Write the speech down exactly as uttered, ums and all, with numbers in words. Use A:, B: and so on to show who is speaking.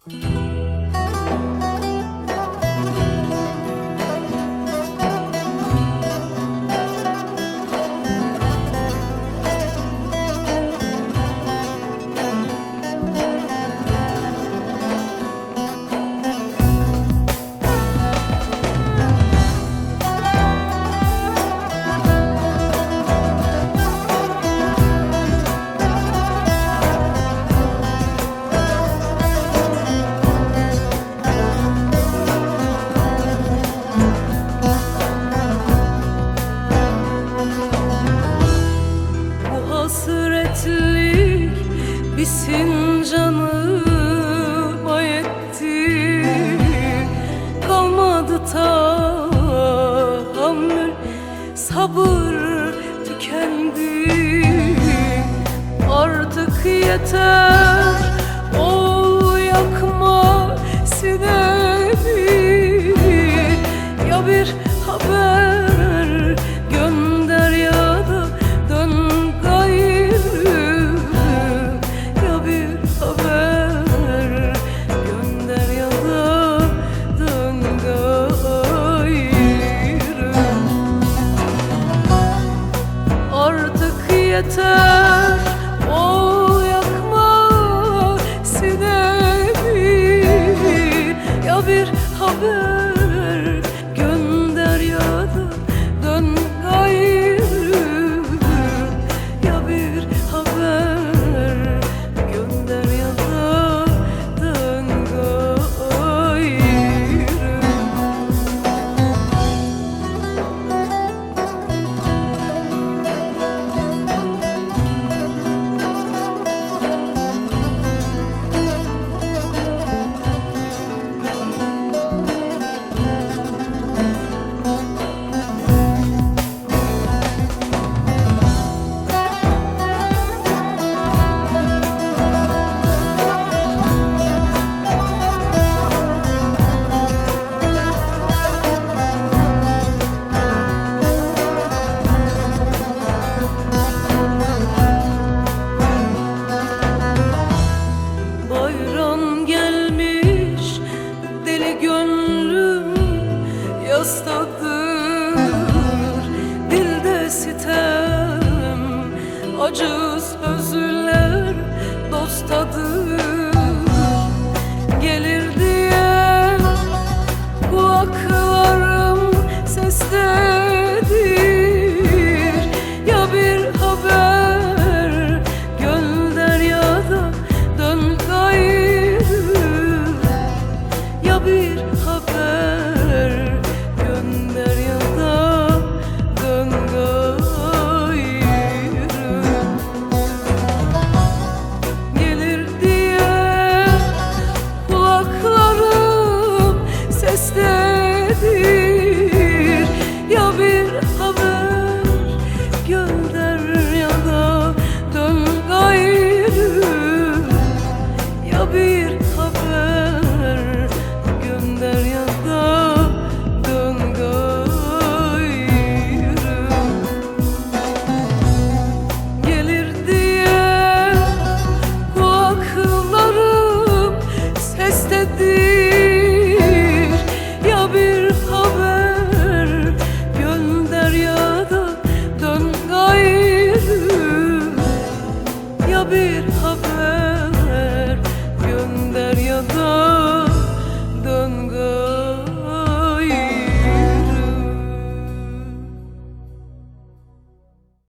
A: Hasretlik bitsin canıma yetti, kalmadı tahammül, sabır tükendi. Artık yeter, ol yakma sinemi. Ya bir haber gönder ya da dön gayrı. Ya bir haber gönder ya da dön gayrı. Artık yeter, ol yakma sinemi. Ya bir haber gönder ya da dön gayrı. Ya bir haber gönder ya da dön gayrı. Bayram gelmiş, deli gönlüm yastadır. Dilde sitem, acı sözler dostadır. Gelir diye kulaklarım sesledir. Ya bir haber gönder ya da dön gayrı. Ya bir haber gönder ya da dön gayrı. Gelir diye kulaklarım sesledir. Ya bir haber gönder ya da dön gayrı. Ya bir haber